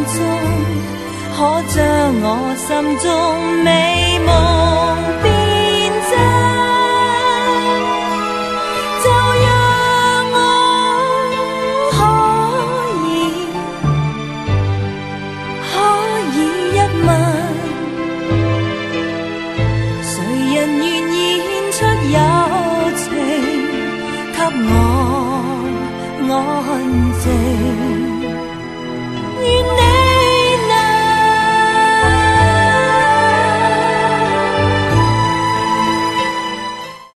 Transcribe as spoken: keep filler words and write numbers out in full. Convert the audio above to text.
中，可将我心中美梦变真。就让我可以可以一吻，谁人愿意献出友情给我安静？愿你